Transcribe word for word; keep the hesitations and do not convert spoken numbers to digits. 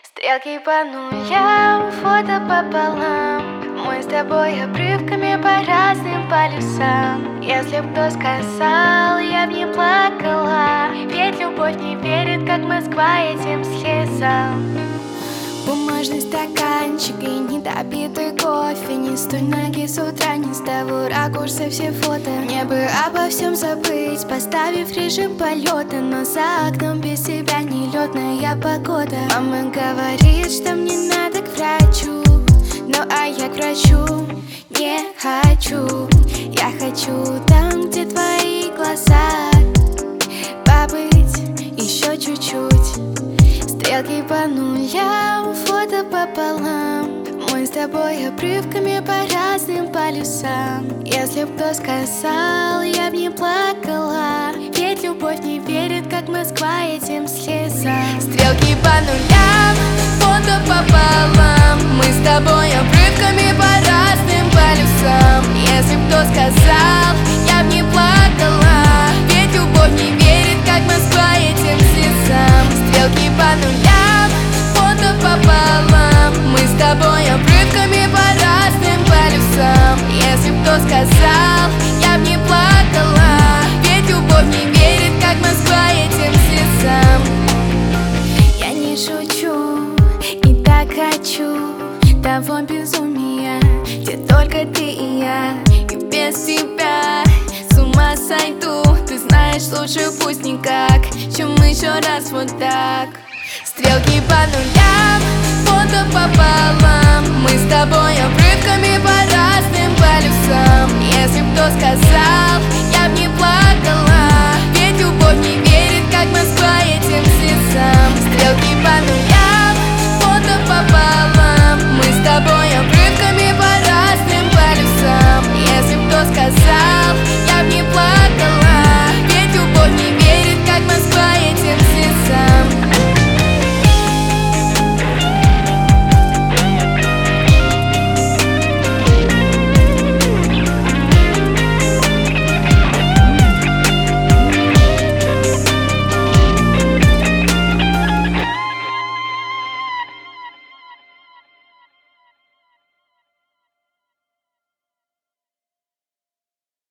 Стрелки по нулям, фото пополам. Мы с тобой обрывками по разным полюсам. Если б кто сказал, я б не плакала. Ведь любовь не верит, как Москва этим слезам. Бумажный стаканчик и недопитый кофе. Не с той ноги с утра, не с того ракурса все фото. Мне бы обо всем забыть, поставив режим полета. Но за окном без тебя нелетная погода. Мама говорит, что мне надо к врачу, ну а я к врачу не хочу. Я хочу там, где твои глаза, побыть еще чуть-чуть. Стрелки по нулям, фото пополам. Мы с тобой обрывками по разным полюсам. Если б кто сказал, я б не плакала. Ведь любовь не верит, как Москва этим слезам. Стрелки по нулям, фото пополам. Мы с тобой обрывками по разным полюсам. Если б кто сказал, я б не плакала. Ведь любовь не верит, как Москва этим слезам. Стрелки по нулям, фото пополам. Мы с тобой обрывками по разным полюсам. Если б кто сказал, я б не плакала. Ведь любовь не верит, как Москва этим слезам. Я не шучу и так хочу того безумия, где только ты и я. И без тебя с ума сойду. Ты знаешь, лучше пусть никак, чем еще раз вот так. Стрелки по нулям, фото пополам. Мы с тобой обрывками по разным полюсам. Если б кто сказал,